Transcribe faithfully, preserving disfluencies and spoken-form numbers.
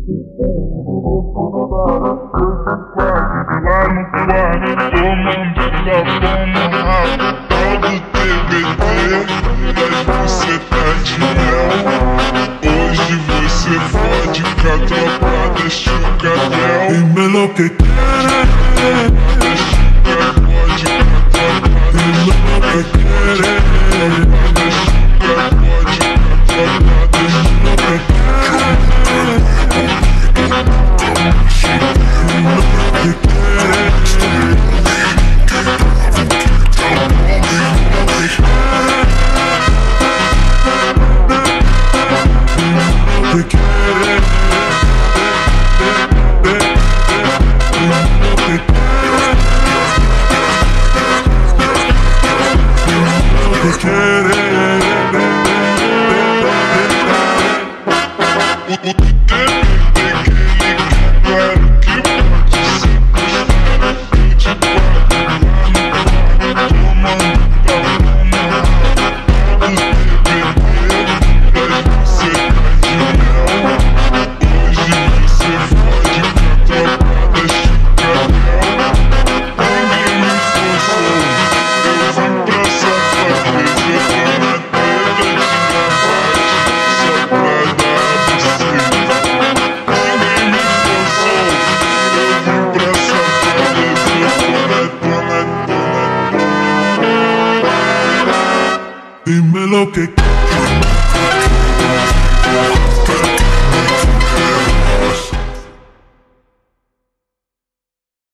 Lá no quarto, tomando sabão no rabo, tal do T B T, das bucetas de mel. Hoje você fode com a tropa, deixa o cadel. Dímelo que quieres, Deixa o cadel, fode com a tropa, dímelo que quieres, deixa o cadel, fode com a tropa, dímelo que quieres, dímelo que que quieres.